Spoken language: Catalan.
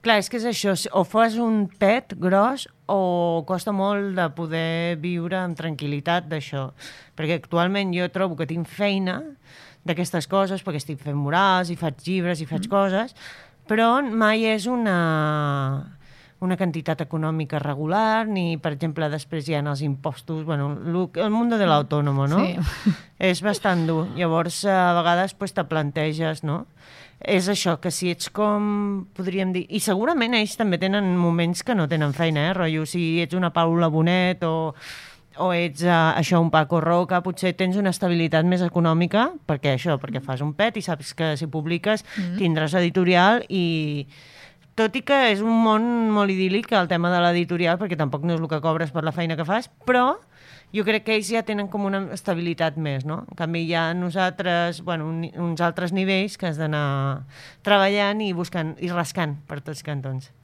Clar, és que és això, o fas un pet gros o costa molt de poder viure amb tranquil·litat d'això. Perquè actualment jo trobo que tinc feina d'aquestes coses, perquè estic fent murals i faig llibres i faig coses, però mai és una quantitat econòmica regular, ni, per exemple, després hi ha els impostos, bueno, el mundo de l'autònomo, no? Sí. És bastant dur. Llavors, a vegades, pues, te planteges, no? És això, que si ets com, podríem dir... I segurament ells també tenen moments que no tenen feina, rotllo, si ets una Paula Bonet o ets això, un Paco Roca, potser tens una estabilitat més econòmica, perquè fas un pet i saps que si publiques tindràs editorial i... Tot i que és un món molt idíl·lic el tema de l'editorial, perquè tampoc no és el que cobres per la feina que fas, però jo crec que ells ja tenen com una estabilitat més, no? En canvi, hi ha nosaltres, bueno, uns altres nivells que has d'anar treballant i buscant i rascant per tots cantons.